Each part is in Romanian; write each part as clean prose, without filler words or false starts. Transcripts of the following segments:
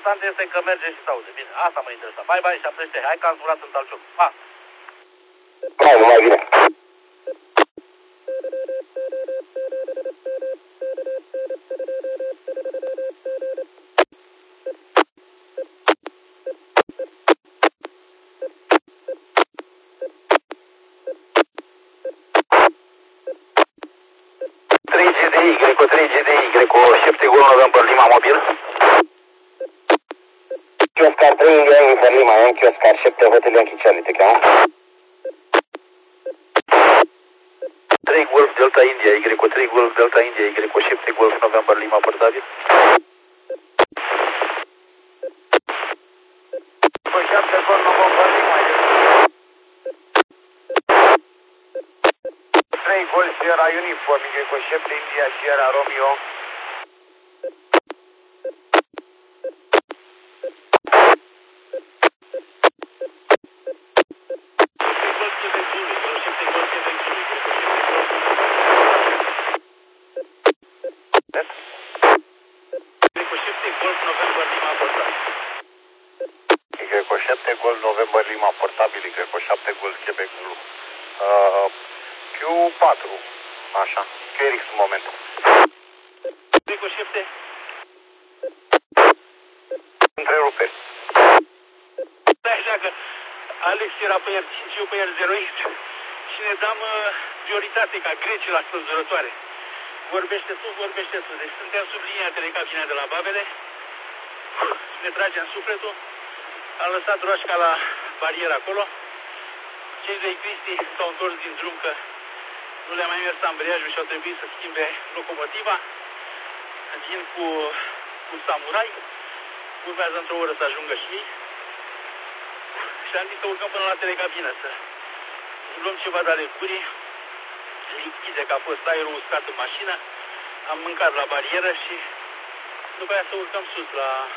important este că merge și se aude. Bine, asta mă interesa. Bye, bye, 73. Hai că am zurat în Talciuc. Pa! Hai, numai bine. Greco 3 GDI, Greco 7 Gol November Lima mobil. Oscar 3 India Uniform Lima, Yankee Oscar 7 Hotel Yankee Charlie, te cheamă. 3 Golf Delta India, Greco 3 Golf Delta India, Greco 7 Golf November Lima, portabil. 7 Golf November Lima, 3 Golf Sierra Uniform, Greco 7 India Sierra Romeo. Greco 7 Golf November Lima, portabil, Greco 7 Golf Quebec Zulu. Q4, așa, QRX în moment. Greco 7. Întreruperi. Așa că Alex era pe el 5, eu pe el 0X și ne dăm prioritate ca greci la spânzurătoare. Vorbește sus, vorbește sus. Deci suntem sub linia telecabina de la Babele. Ne tragem sufletul. Am lăsat roașca la barieră acolo. Cei doi Cristi s-au întors din drum că nu le-a mai mers ambreiajul și au trebuit să schimbe locomotiva. Vin cu samurai. Urmează într-o oră să ajungă și ei. Și am zis să urcăm până la telecabină, să luăm ceva de ale curii, lichide, că a fost aerul uscat în mașină. Am mâncat la barieră și după aia să urcăm sus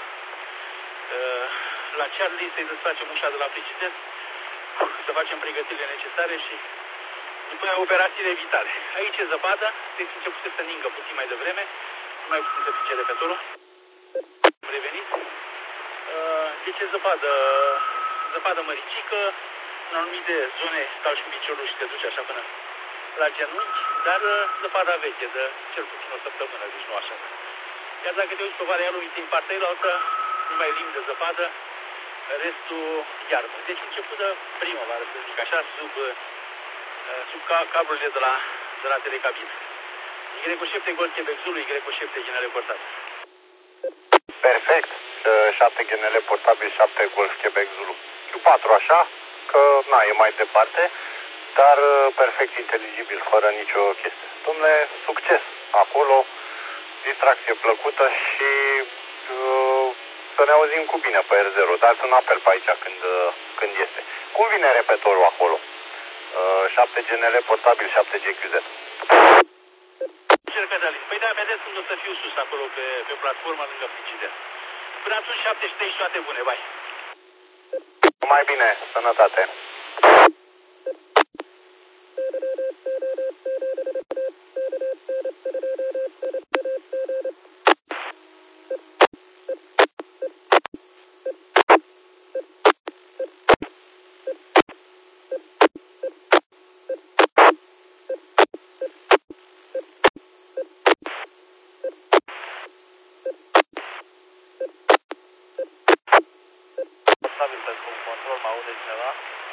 la Charlie, să-i desfacem ușa de la frigider, să facem pregătirile necesare și după aia operațiile vitale. Aici e zăpadă, deci începuse să ningă puțin mai devreme, nu mai puțin să pice repetulul. Am revenit. Deci e zăpadă măricică, în anumite zone calci cu piciorul și te duci așa până la genunchi, dar zăpada veche, de cel puțin o săptămână, deci nu așa. Iar dacă te uiți pe Valea lui, din partea ailaltă, numai limbi de zăpadă, restul iarbă. Deci început de primăvară, să zic așa, sub cablurile de la telecabină. Greco 7 Golf Quebec Zulu, Greco 7 GNL portabil. Perfect. 7 GNL portabil, 7 Golf Quebec Zulu. Q4 așa, că na, e mai departe, dar perfect inteligibil, fără nicio chestie. Dom'le, succes acolo, distracție plăcută și să ne auzim cu bine pe R0. Dați un apel pe aici când este. Cum vine repetorul acolo? 7 GNL portabil, 7 GQZ. Păi da, vedeți cum o să fiu sus acolo pe platformă lângă frigider. Până atunci 73 și toate bune, bai. Mai bine, sănătate. Probabil pentru un control, mă aude cineva?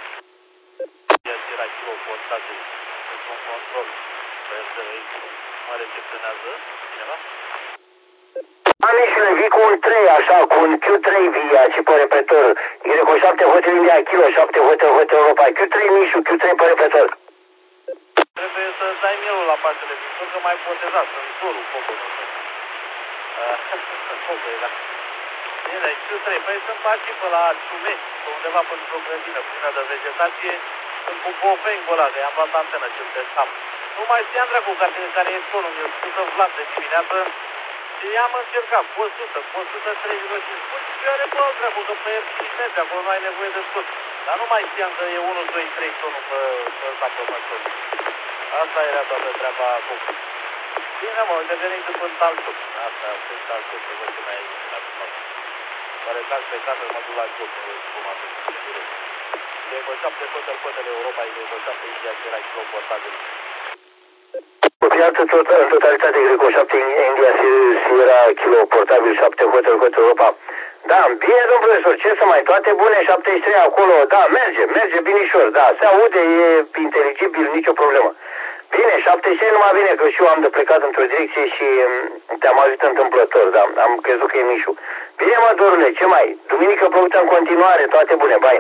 Era kilo portabil pentru un control pe SRX. Mă recepționează cineva? Aleșule, vii cu un 3 așa, cu un Q3 via și pe repetor. Greco 7 Hotel India Kilo, 7 Hotel Europa. Q3 Mișu, Q3 pe repetor. Trebuie să dai mielul la partele din tur, că mai botezat, sunt zorul, focul, nu știu. Focul e, da. Bine, Q3, păi sunt pași pe la Ciumești, pe undeva pentru o grădină plină de vegetație, sunt cu Bopengul ăla, că i-am luat antenă ce pe cap. Nu mai știam dracu care e tonul, mi-a spus Vlad de dimineață și i-am încercat, cu 100, cu 103,5. Păi ce are bă, dracu, că pe 5 metri, acolo nu ai nevoie de scos. Dar nu mai știam că e 1, 2, 3 tonul pe ăsta pe măsor. Asta era toată treaba acolo. Bine, mă, uite, venit după Talciuc. Asta, pe Talciuc, să văd ce mai e. Oare caz pe casă, mă duc la joc, cum a fost în direct. Eco 7, Hotel Europa, Eco 7, India, Sierra, Kilo portabil. Copiat în totalitate, Greco 7, India, Sierra, Kilo portabil, 7, Hotel Europa. Da, bine, domn profesor, ce să mai, toate bune, 73 acolo, da, merge binișor, da, se aude, e inteligibil, nicio problemă. Bine, 76 numai bine, că și eu am de plecat într-o direcție și te-am auzit întâmplător, da, am crezut că e Mișu. Bine, mă, dorule, ce mai, duminică plăcută în continuare, toate bune, bai.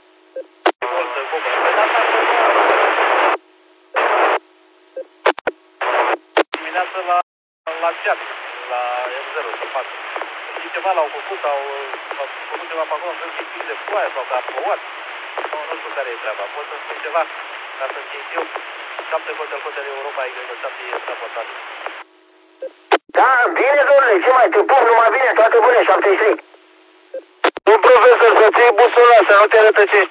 Dimineața la Ceap, la M0, să fac. Și ceva l-au făcut, au făcut ceva pe acolo, am văzut pic de ploaie sau că a plouat. Nu știu care e treaba, pot să spun ceva, ca să închei eu. 7 Hotel Europa, Eco 7 e transportat. Da, bine, domnule, ce mai, te pup, numai bine, toate bune, 73. Nu, profesor, să ții busul ăla, să nu te rătăcești.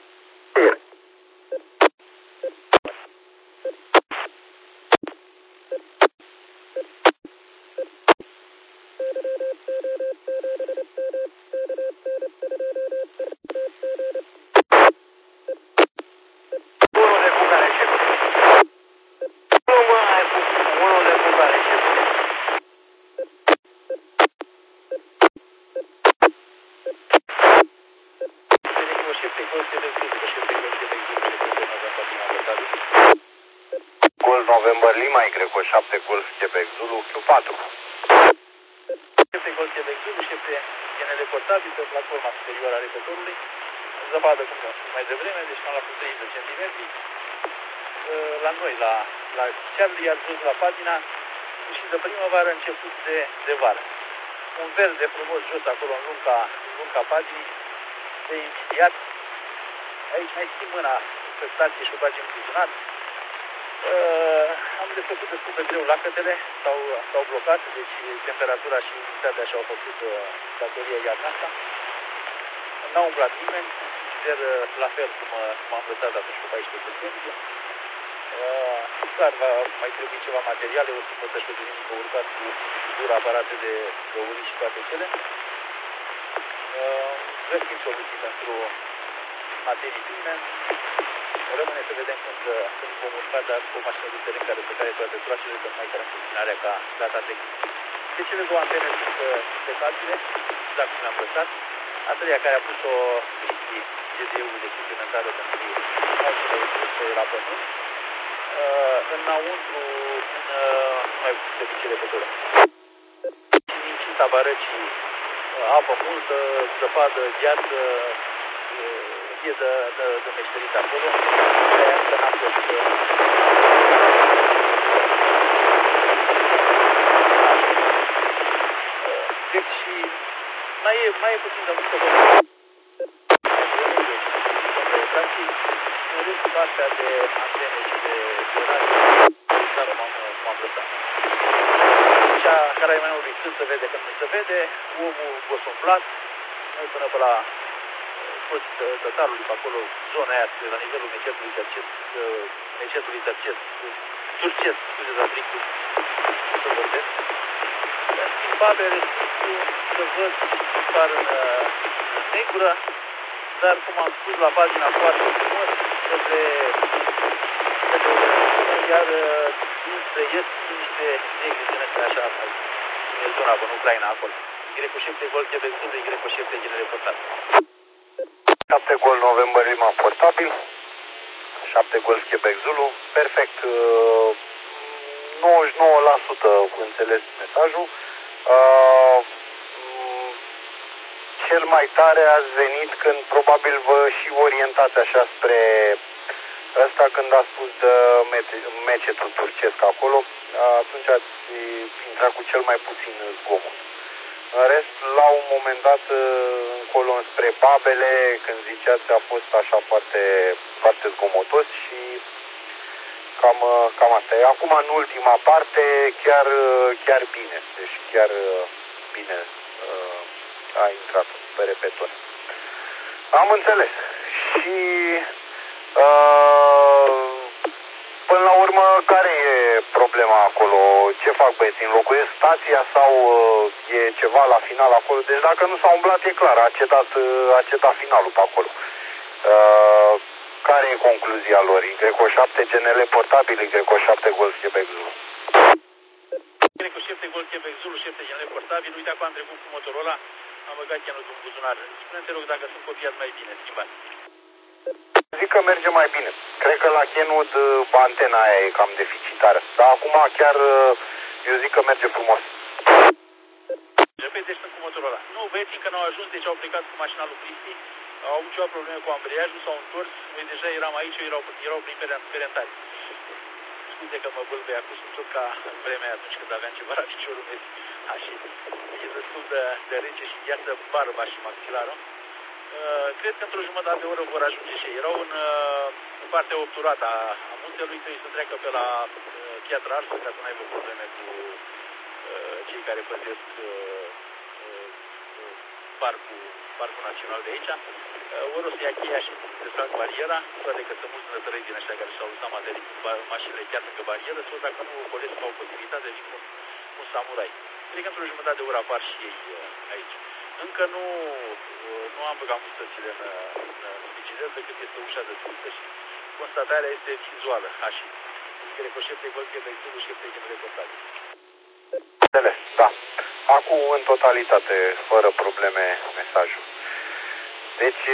Golf November Lima, Greco 7, Golf Quebec Zulu, Q4. Șefte Golf Quebec Zulu, șefte GNL portabil pe platforma superioară a repetorului. Zăpadă cum mai devreme, deci cam la 30 de centimetri. La noi, la Charlie, iar jos la pagina, și de primăvară început de vară. Un verde frumos jos acolo în lunga paginii, de imediat. Aici mai schimb mâna pe stație și o bagem cu buzunar. Am desfăcut destul de greu lacătele, s-au blocat, deci temperatura și umiditatea și-au făcut datoria ea asta. N-a umblat nimeni, consider la fel cum am lăsat atunci cu 14 septembrie. Clar, va mai trebui ceva materiale, o să poată și duminică urcat cu dur aparate de uri și toate cele. Găsim soluții pentru materii prime. Rămâne să vedem când vom urca, dar cu o mașină de teren care pe care toate troacele să mai care funcționarea ca data trecută. De cele două antene sunt plecabile, exact cum am lăsat. Atelia care a pus-o Cristi GDU-ul de suplimentară pentru moțile la pământ. Înăuntru, nu mai puțin de picele pe tără. Și din cinta Barăcii, apă multă, zăpadă, gheață, e de meșterit acolo. Aia încă n-a fost... Deci, mai e puțin de muncă pe în rând partea de antene și de radio, dar m-am lăsat. Cea caraimanului când se vede, când nu se vede, omul bosumplat, noi până pe la post tătarului pe acolo, zona aia, la nivelul mecetului turcesc, scuze de fricul, să vorbesc. Babele să văd par în negură, dar cum am spus la pagina foarte frumos, către iar dinspre est niște negri din astea așa, în zona în Ucraina acolo. Greco 7 Golf Quebec Zulu, Greco 7 GNL portabil. 7 Golf November Lima portabil, 7 Golf Quebec Zulu, perfect, 99% înțeles mesajul. Cel mai tare ați venit când probabil vă și orientați așa spre ăsta când a spus de mecetul turcesc acolo, atunci ați intrat cu cel mai puțin zgomot. În rest, la un moment dat, încolo spre Babele, când ziceați, a fost așa foarte, foarte zgomotos și cam asta e. Acum, în ultima parte, chiar bine. Deci chiar bine a intrat pe repetor. Am înțeles. Și până la urmă, care e problema acolo? Ce fac băieții? Înlocuiesc stația sau e ceva la final acolo? Deci dacă nu s-a umblat, e clar, a cedat finalul pe acolo. Care e concluzia lor? Y7 GNL portabil, Y7 Golf Quebec Zulu. Y7 Golf Quebec Zulu, 7 GNL portabil. Uite, acum am trecut cu motorul ăla, am băgat chianul în buzunar. Spune-te, rog, dacă sunt copiat mai bine, schimbat. Zic că merge mai bine. Cred că la Kenwood antena aia e cam deficitară. Dar acum chiar eu zic că merge frumos. Repede, sunt cu motorul ăla. Nu, băieții încă n-au ajuns, deci au plecat cu mașina lui Cristi. Au avut ceva probleme cu ambreiajul, s-au întors. Noi deja eram aici, erau prin perentari. Scuze că mă bâlbăi acum, sunt tot ca în vremea atunci când aveam ceva la piciorul meu. Așa, e destul de rece și gheață barba și maxilarul. Cred că într-o jumătate de oră vor ajunge și ei. Erau în partea obturată a muntelui, trebuie să treacă pe la Piatra Arsă, ca să nu aibă probleme cu cei care păzesc parcul național de aici. Ori o să ia cheia și desfac bariera, toate că sunt mulți nătărăi din ăștia care și-au lăsat materii cu mașinile chiar lângă barieră, sau dacă nu o colesc ca o posibilitate, vin cu un samurai. Cred că într-o jumătate de oră apar și ei aici. Încă nu am băgat mustățile în frigider, decât este ușa deschisă și constatarea este vizuală, așa. Y7 Golf Quebec Zulu, 7 GNL portabil. Înțeles, da. Acum, în totalitate, fără probleme, mesajul. Deci,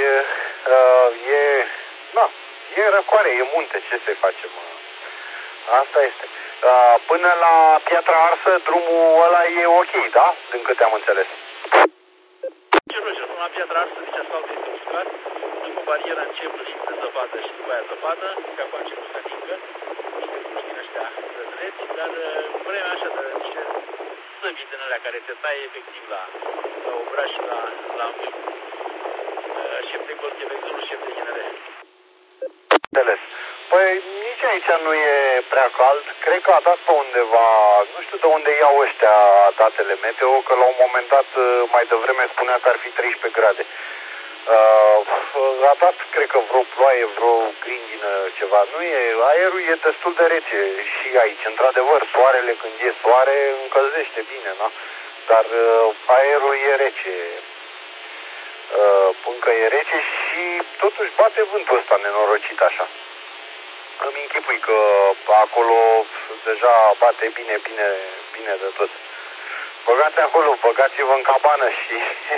e răcoare, e munte, ce să-i facem? Asta este. Până la Piatra Arsă, drumul ăla e ok, da? Din câte am înțeles. Roger, până la Piatra Arsă, deci asfaltul este uscat, după barieră încep și de zăpadă și după aia zăpadă, că acum încep să ningă, niște fruși din ăștia răzreți, dar vremea așa de niște săbii din alea care te taie efectiv la obraj și la mâini. 7 Golf Quebec Zulu, 7 GNL. Înțeles. Păi nici aici nu e prea cald. Cred că a dat pe undeva, nu știu de unde iau ăștia datele meteo, că la un moment dat mai devreme spunea că ar fi 13 grade. A dat, cred că vreo ploaie, vreo grindină, ceva. Nu e, aerul e destul de rece și aici. Într-adevăr, soarele când e soare încălzește bine, da? Dar aerul e rece. Încă e rece și totuși bate vântul ăsta nenorocit așa. Îmi închipui că acolo deja bate bine de tot. Băgați acolo, băgați-vă în cabană și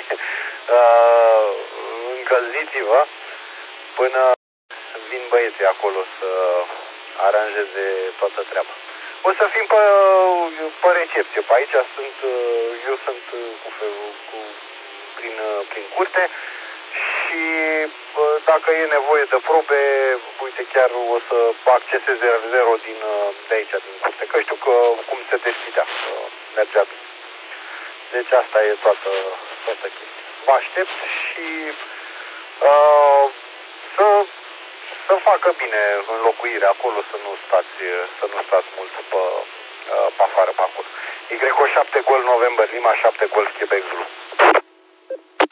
încălziți-vă până vin băieții acolo să aranjeze toată treaba. O să fim pe recepție, pe aici eu sunt prin curte și dacă e nevoie de probe, uite chiar o să accesez 0 de aici din curte, că știu că cum se deschidea, mergea bine. Deci asta e toată chestia. Vă aștept și să facă bine înlocuirea acolo, să nu stați mult pe afară pe acolo. Y7 Golf November Lima, 7 Golf Quebec Zulu.